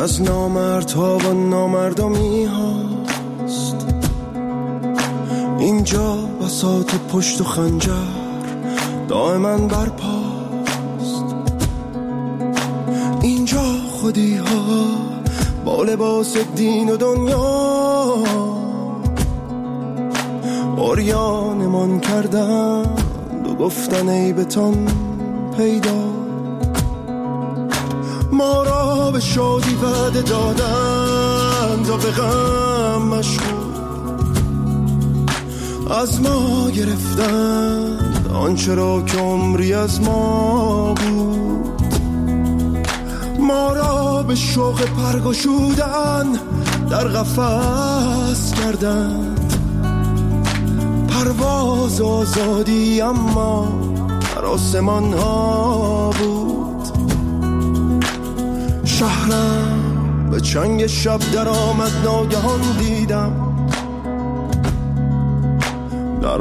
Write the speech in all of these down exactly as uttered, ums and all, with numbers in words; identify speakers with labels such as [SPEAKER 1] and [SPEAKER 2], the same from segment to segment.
[SPEAKER 1] از نامردها و نامردمی هاست. اینجا بساط پشت و خنجر دائما برپاست. اینجا خودی ها با لباس دین و دنیا عریانمان کردند و گفتن عیبتان پیدا. ما را به شادی وعده دادند و به غم مشغول از ما گرفتند آنچه را که عمری از ما بود. ما را به شوق پرگشودن در قفس کردند. پرواز آزادی اما در آسمان ها بود. شهرم به چنگ شب در آمد ناگهان دیدم در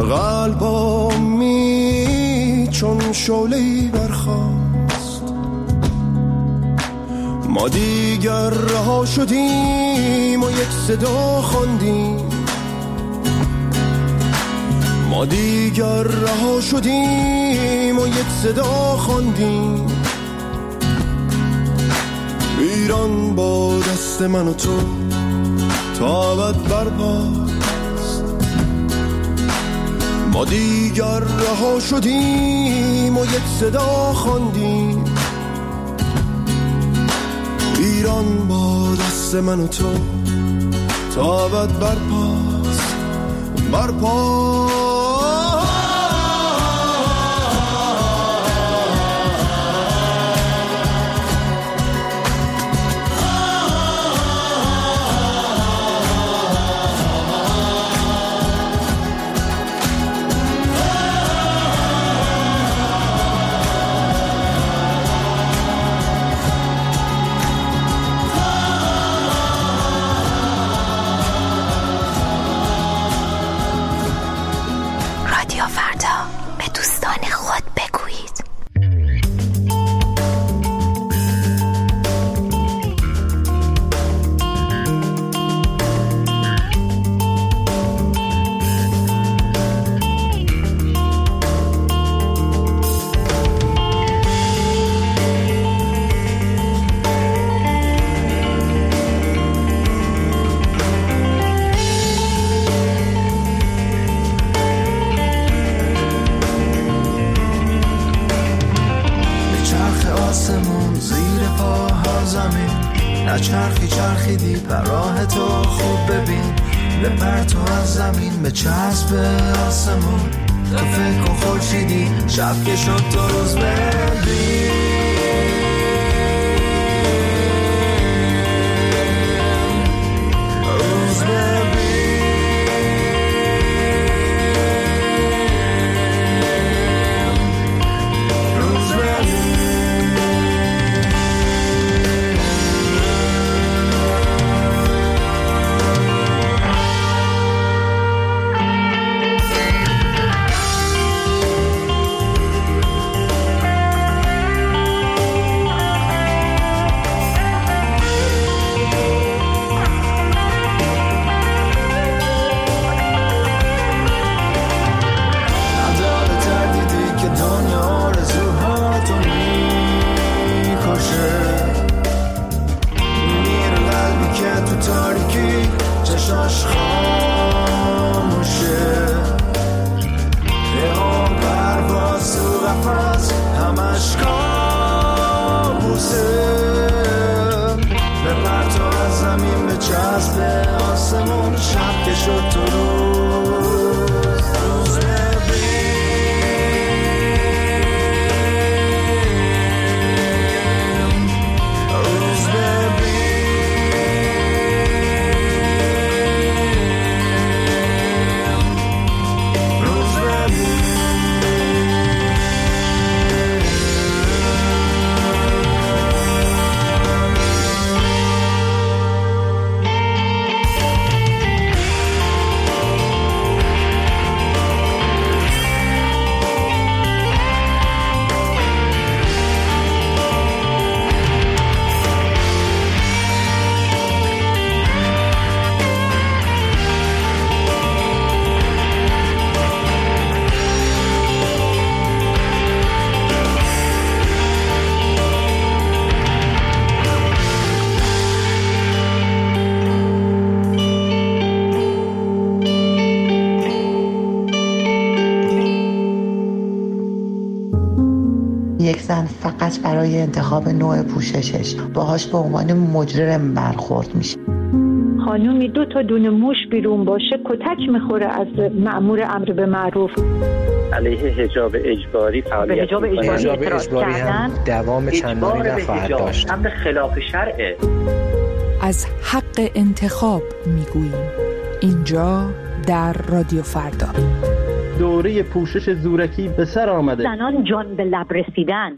[SPEAKER 1] قلبامی چون شعله‌ای برخاست. ما دیگر رها شدیم و یک صدا خواندیم. ما دیگر رها شدیم و یک صدا خواندیم. ایران با دست من و تو تا ابد برپاست. ما دیگر رها شدیم و یک صدا خواندیم. ایران با دست من و تو تا ابد برپاست. برپاست.
[SPEAKER 2] چرخی چرخیدی بر راه تو خوب ببین. بپر تو از زمین به چسب آسمون. تو فکر کن خورشیدی شب که شد تو روز ببین. روز ببین. روز ببین.
[SPEAKER 3] یک زن فقط برای انتخاب نوع پوششش باهاش به عنوان مجرم برخورد میشه.
[SPEAKER 4] خانومی دو تا دونه موش بیرون باشه کتک میخوره از مأمور امر به معروف.
[SPEAKER 5] علیه حجاب اجباری فعالیت
[SPEAKER 6] حجاب اجباری,
[SPEAKER 7] حجاب اجباری هم دوام چندانی نخواهد داشت.
[SPEAKER 5] امر خلاف شرعه.
[SPEAKER 8] از حق انتخاب میگوییم اینجا در رادیو فردا.
[SPEAKER 9] دوره پوشش زورکی به سر آمده.
[SPEAKER 4] زنان جان به لب رسیدن.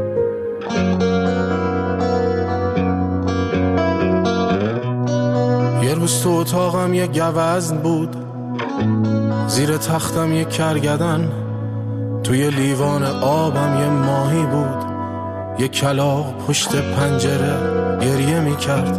[SPEAKER 1] یه روز تو اتاقم یه گوزن بود، زیر تختم یه کرگدن، توی لیوان آبم یه ماهی بود، یه کلاغ پشت پنجره گریه میکرد.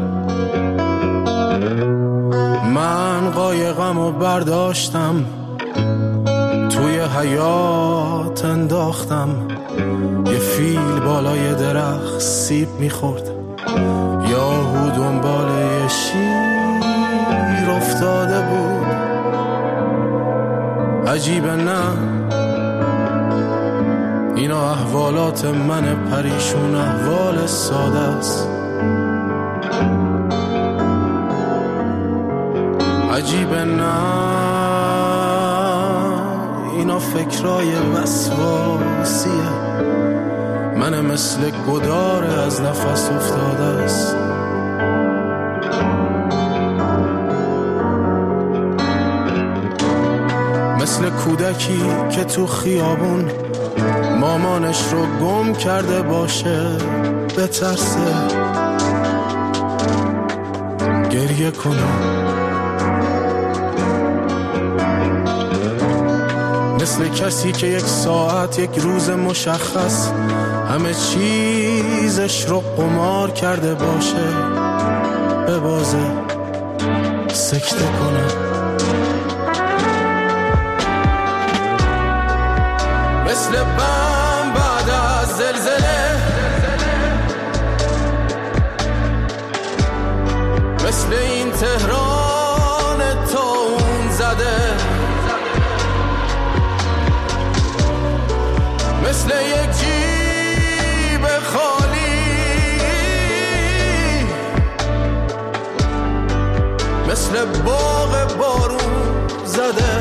[SPEAKER 1] من قایقمو برداشتم توی حیاط انداختم، یه فیل بالای درخت سیب میخورد، یاهو دنبال یه شیر افتاده بود. عجیبه نه اینا احوالات من پریشون، احوال ساده است. عجیبه نه اینا فکرای وسواسیه، من مثل گداره از نفس افتاده است. مثل کودکی که تو خیابون مامانش رو گم کرده باشه، بترسه گریه کنه. مثل کسی که یک ساعت یک روز مشخص همه چیزش رو قمار کرده باشه، ببازه سکته کنه. مثل بم بعد از زلزله، مثل این تهران تا اون زده، مثل یک جیب خالی، مثل باغ بارون زده.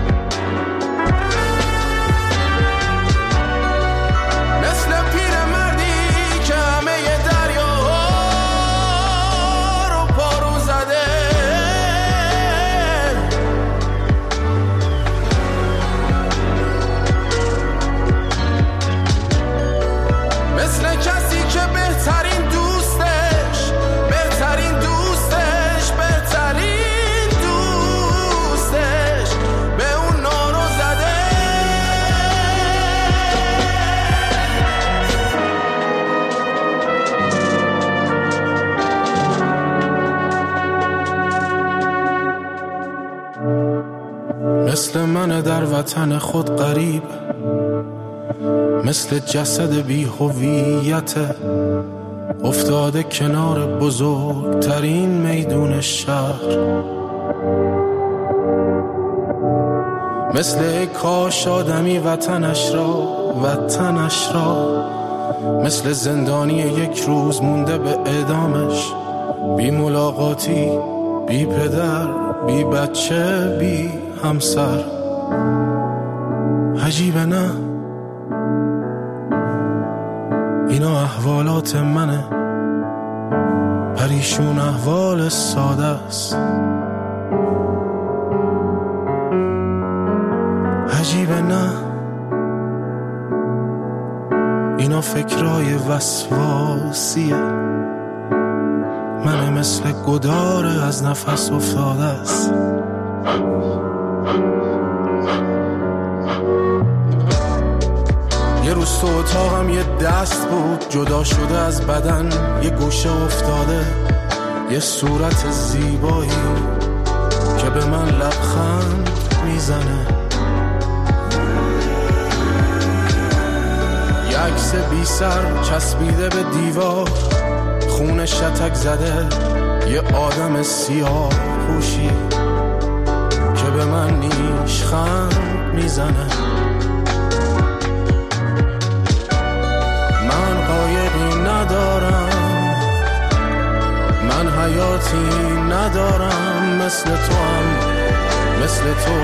[SPEAKER 1] مثل پیرمردی که همه دریاها رو پارو زده. مثل کسی که بهترین دوستش بهترین دوستش بهترین دوستش به اون نارو زده. مثل من در وطن خود غریب، مثل جسد بی هویت افتاده کنار بزرگترین میدون شهر. مثل ای کاش آدمی وطنش را وطنش را مثل زندانی یک روز مونده به اعدامش، بی ملاقاتی، بی پدر، بی بچه، بی همسر. عجیبه نه اینا احوالات منه، پریشون احوال ساده است. عجیبه نه اینا فکرای وسواسیه، من مثل گداره از نفس افتاده است. یه روز تو اتاقم یه دست بود جدا شده از بدن، یه گوشه افتاده یه صورت زیبایی که به من لبخند میزنه. یه عکس بی سر چسبیده به دیوار، خون شتک زده یه آدم سیاه پوشی که به من نیشخند میزنه. حقیقتی ندارم مثل تو هم مثل تو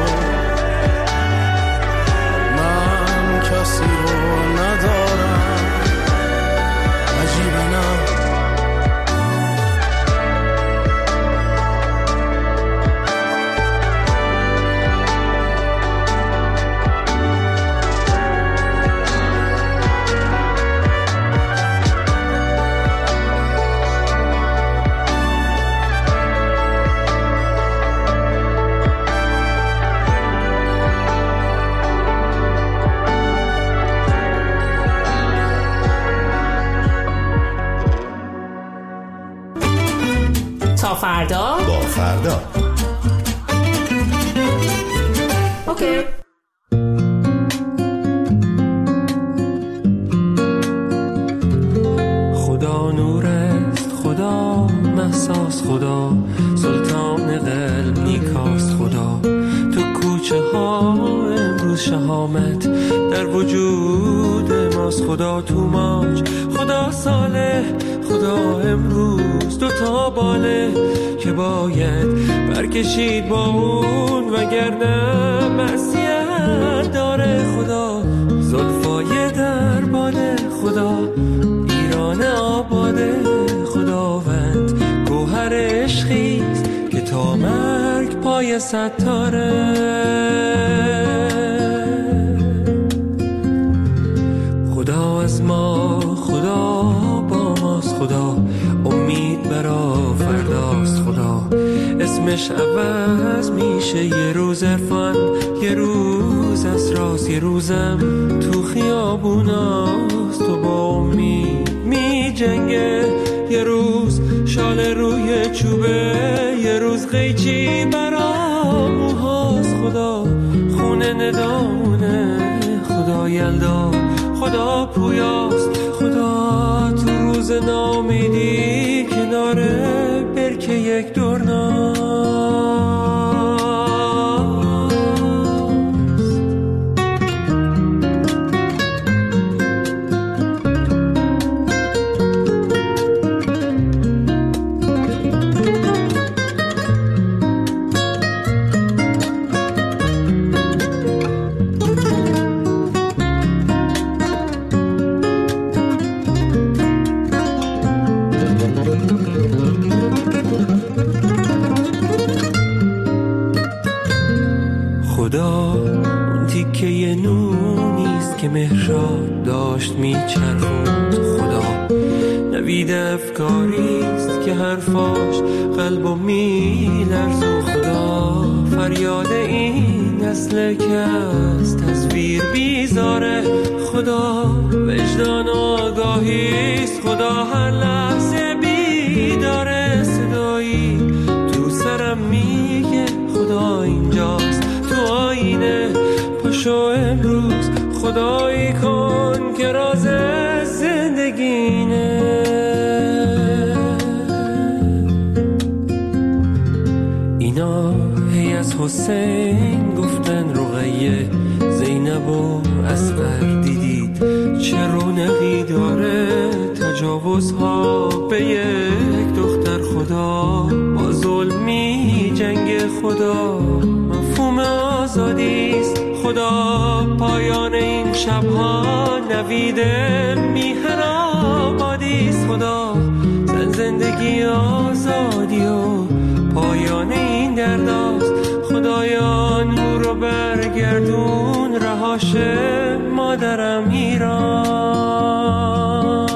[SPEAKER 1] من کسی رو ندارم عجیبه نه
[SPEAKER 6] تا فردا
[SPEAKER 10] با فردا
[SPEAKER 6] اوکی.
[SPEAKER 11] خدا نور است، خدا محساس، خدا سلطان قلب نیکاست، خدا تو کوچه ها امروز شهامت در وجود ماست، خدا تو ماج، خدا صالح، خدا امروز دو تا باله که باید برکشید با اون وگرنه معصیت داره، خدا زلفای در باده، خدا ایران آباده، خداوند گوهر عشقیست که تا مرگ پای ستاره، خدا از ما، خدا با ماست، خدا امید برا فرداست، خدا اسمش عوض میشه، یه روز عرفان، یه روز اسراس، یه روزم تو خیابوناست، تو با امید می جنگه، یه روز شال روی چوبه، یه روز قیچی برا موهاست، خدا خونه ندامونه، خدا یلدا، خدا پویاست، خدا تو روز نامیدی کناره برکه یک دورناست. خدا اون تیکه نونیست که مهراب داشت میچرخوند، خدا نوید افکاریست که حرفاش قلبو میلرزون، خدا فریاد این نسل که از تصویر بیزاره، خدا وجدان آگاهیست، خدا هر لحظه بیداره، صدایی تو سرم میگه خدا اینجاست، تو آینه پاشو امروز خدایی کن که راز زندگینه، اینا هی از حسین گفتن رقیه، زینب و اصغر دیدید چه رونقی داره، تجاوزها به یک دختر، خدا با ظلمی جنگ، خدا مفهوم آزادیست، خدا پایان این شبها نوید میهن آبادیست، خدا زن زندگی آزادی و پایان این درداست، خدایا نور رو برگردون رهاش مادرم ایران.